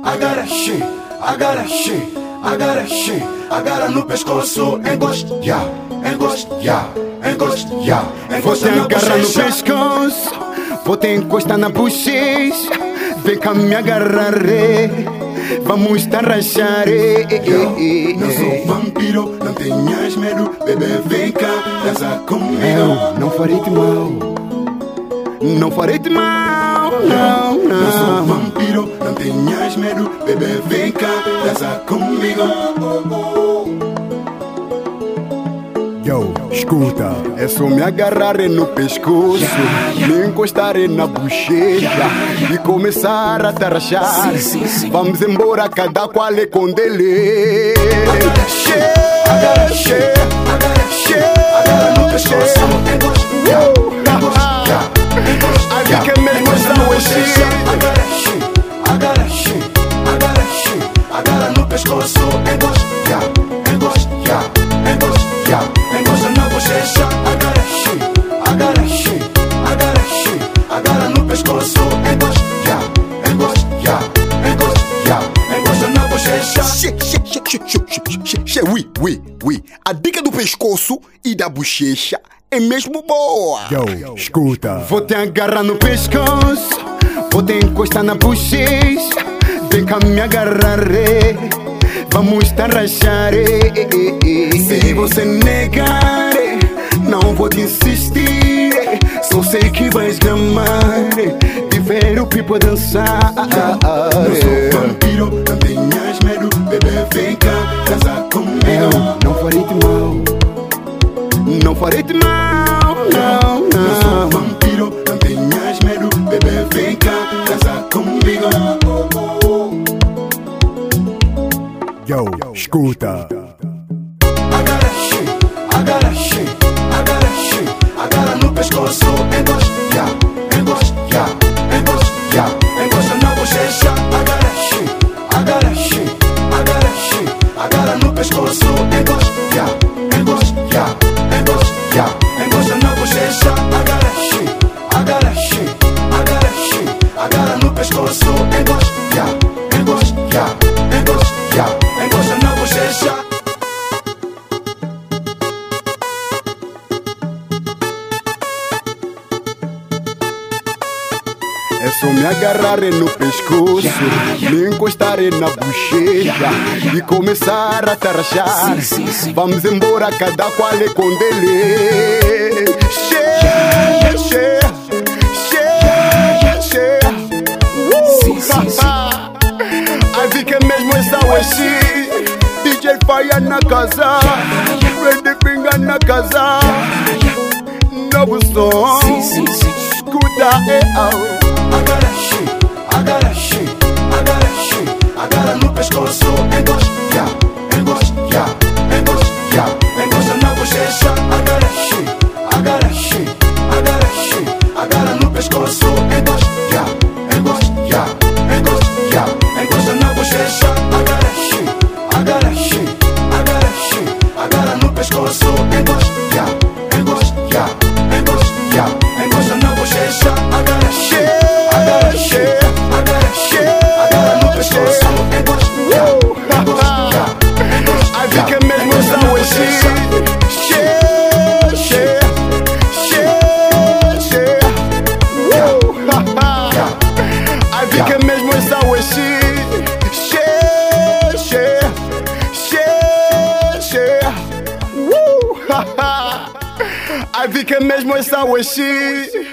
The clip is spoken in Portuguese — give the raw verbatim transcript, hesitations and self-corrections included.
agora she, agora she, agora she, agora no pescoço, encosta, yeah, encosta, yeah, encosta, yeah, vou te agarrar no pescoço, vou te encostar na bochecha, vem cá me agarrar, vamos te arrachar. Eu não sou vampiro, não tenhas medo, bebê, vem cá, dança comigo. Eu não farei-te mal, não farei-te mal, não, não. Não sou vampiro, não tenhas medo, bebê, vem cá, dança comigo. Yo, escuta, é só me agarrar no pescoço, me encostar na bochecha e começar a te arrachar. Vamos embora, cada qual é com dele. Agora she, agora she, agora she, agora no pescoço, encosta, yeah, encosta, yeah, encosta, yeah. Aí que mesmo essa hoje. Agora she, agora she, agora she, agora no pescoço, encosta, yeah, encosta, yeah, encosta, yeah, encosta na bochecha. Agora she, agora she, agora she, agora no pescoço, encosta, yeah, encosta, yeah, encosta, yeah, encosta na bochecha. Che, che, che, che, che, che, che, oui, oui, oui. A dica do pescoço e da bochecha é mesmo boa. Yo, escuta, vou te agarrar no pescoço, vou te encostar na bochecha, vem cá me agarrar, vamos te arrachar. Se você negar, não vou te insistir, só sei que vais gamar de ver o people dançar. Não sou vampiro, não tenhas medo, bebê, vem cá, dança comigo. Eu não farei-te mal, não farei-te mal, não, não. Não sou vampiro, não tenhas medo, bebê, vem cá, dança comigo. Yo, escuta. Agora she, agora she, agora she, agora no pescoço, encosta, yeah, encosta, yeah, encosta, yeah, encosta na bochecha. Agora she, agora she, agora she, agora no pescoço, encosta, yeah, encosta, yeah, encosta, yeah, encosta na bochecha. Agora she, agora she, agora she, agora no pescoço, encosta, yeah, encosta, yeah, encosta, yeah, encosta na bochecha. É só me agarrar no pescoço, me encostar na bochecha e começar a te arrachar. Vamos embora, cada qual é com dele. Che, che, che, che. A dica é mesmo essa hoje. D J Fire na casa, Ready Finger na casa. Novo som, escuta, é ao. Agora she, agora she, agora she, agora no pescoço, encosta, yeah, encosta, yeah, encosta, yeah, encosta na bochecha. Agora she, agora she, agora she, agora no pescoço, encosta, yeah, encosta, yeah, encosta, yeah, encosta na bochecha. Agora she, agora she, agora she, agora no pescoço, encosta, yeah, encosta, yeah, encosta, yeah, encosta na bochecha. Agora she, agora she, agora she, agora no pescoço, encosta, yeah, encosta, yeah, encosta. A dica é mesmo essa hoje. Che, che, che, che. A dica é mesmo essa hoje. Che, che, che, che. A dica é mesmo essa hoje.